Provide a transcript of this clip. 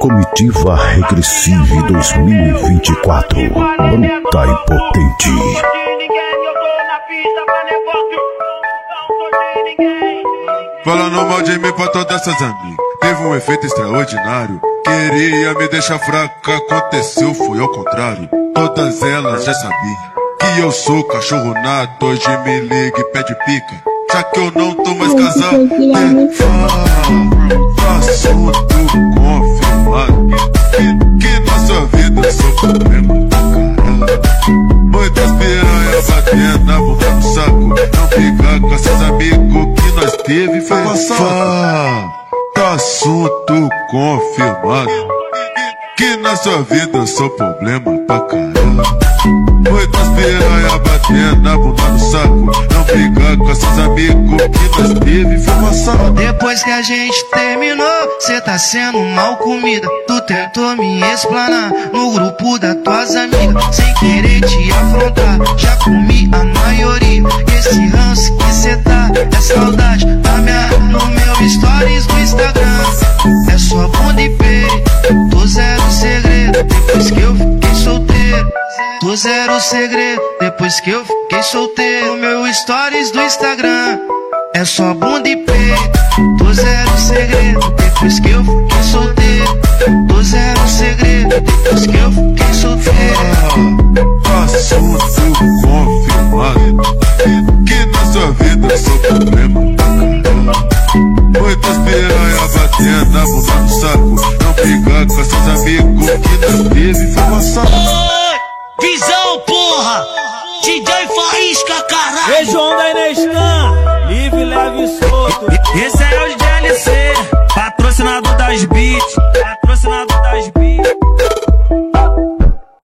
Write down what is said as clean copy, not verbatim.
Comitiva Regressive 2024, bruta e potente. Falando mal de mim pra todas essas amigas, teve um efeito extraordinário. Queria me deixar fraca, aconteceu, foi ao contrário. Todas elas já sabiam que eu sou cachorro nato. Hoje me liga e pede pica, já que eu não tô mais casado. Assunto confirmado que nossa vida é só problema do caralho. Muitas piranhas batendo na boca do saco. Não ficar com esses amigos que nós teve foi passar. Assunto confirmado que na sua vida eu sou problema pra caralho. Muitas piranhas batendo na bunda do saco. Não brigar com esses amigos que nós teve foi passar. Depois que a gente terminou, cê tá sendo mal comida. Tu tentou me explanar no grupo das tuas amigas, sem querer te afrontar. Já comi a maioria. Esse ranço que cê tá é saudade da minha no meu stories do Instagram. É só bunda e peito, tô zero segredo. Depois que eu fiquei solteiro, tô zero segredo. Depois que eu fiquei solteiro, meu stories do Instagram é só bunda e peito, tô zero segredo. Depois que eu fiquei solteiro, tô zero segredo. Depois que eu fiquei solteiro. Assunto confirmado que na sua vida eu sou problema pra caralho. Muitas piranhas batendo na bunda do saco. Não brigar com esses amigos que nós teve foi passar. Visão, porra! DJ Faísca, caralho! Região da Inestan, livre, leve e solto. Esse é o DLC, patrocinador das bi.